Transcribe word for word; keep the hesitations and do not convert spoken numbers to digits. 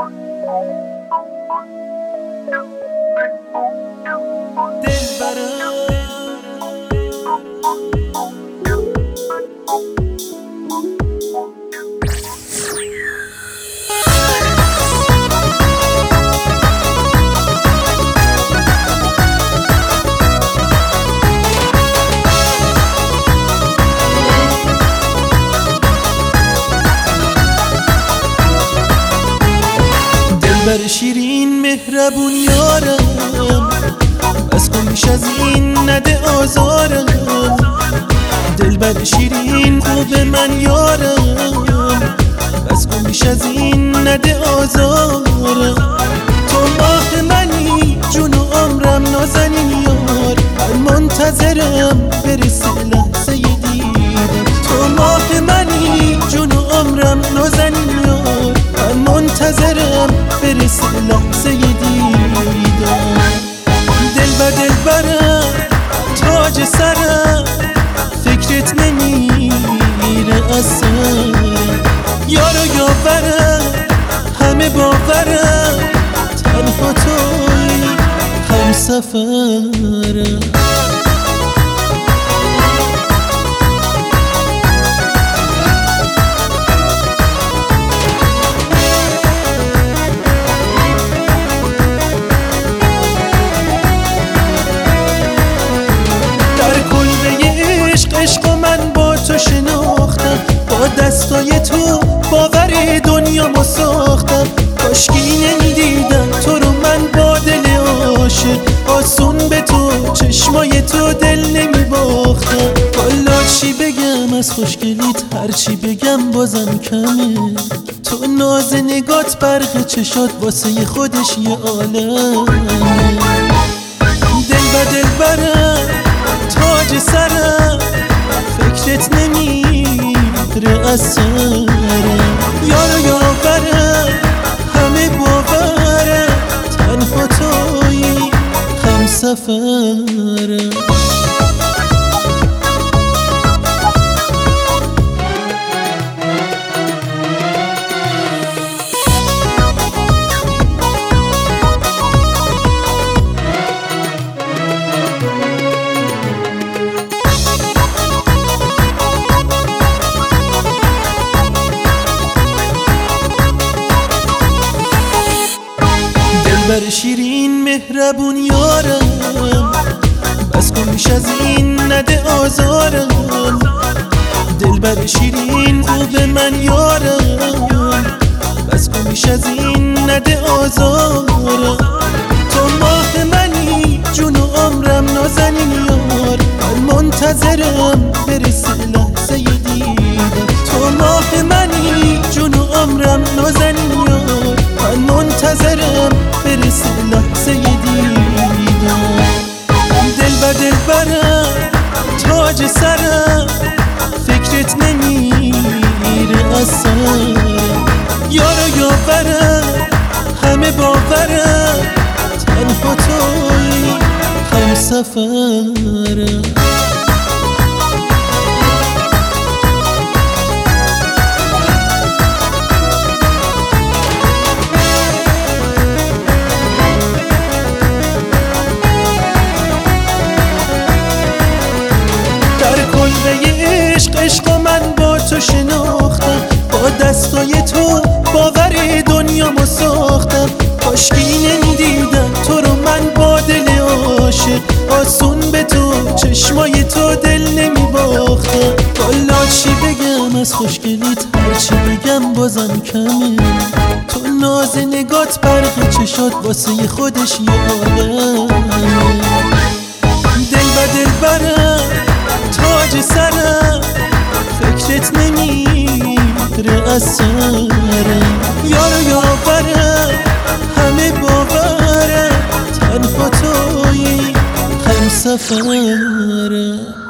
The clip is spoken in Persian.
دلبر شیرین مهربون یارم، بس کن بیش از این نده آزارم. دلبر شیرین خوب من یارم، بس کن بیش از این نده آزارم. تو ماه منی جون و عمرم نازنین یار، من منتظرم برسه لحظه دیدم. تو ماه منی جون و عمرم نازنین یار، من منتظرم برسه لحظه دیدم. دلبر دلبرم تاج سرم، فکرت نمیره از سرم. یار و یاورم همه باورم، تنها توی هم سفرم. عشق من با تو شناختم، با دستای تو باور دنیا ساختم. کاشکی نمیدیدم تو رو من با دل عاشق، آسون به تو چشمای تو دل نمیباختم. والا چی بگم از خوشگلیت، هرچی بگم بازم کمه. تو ناز نگات برق چشات واسه خودش یه عالمه. دلبر دلبرم تاج سرم، فکرت نمیره از سرم. یار و یاورم همه باورم، تنها توی هم سفرم. دلبر شیرین مهربون یارم، بس کن بیش از این نده آزارم. دلبر شیرین خوب من یارم، بس کن بیش از این نده آزارم. تو ماه منی جون و عمرم نازنین یار، من منتظرم برسه لحظه دیدم. تو ماه منی جون و عمرم نازنین یار، من منتظرم برسه لحظه دیدم. دلبر دلبرم تاج سرم، فکرت نمیره از سرم. یار و یاورم همه باورم، تنها توی هم سفرم. عشق عشق من با تو شناختم، با دستای تو باور دنیا ساختم. کاشکی نمیدیدم تو رو من با دل عاشق، آسون به تو چشمای تو دل نمیباختم. والا چی بگم از خوشگلیت، هرچی بگم بازم کمه. تو ناز نگات برق چشات واسه خودش یه عالمه. دلبر دلبرم تاج سرم، فکرت نمیره از سرم. یار و یاورم همه باورم، تنها توی هم سفرم.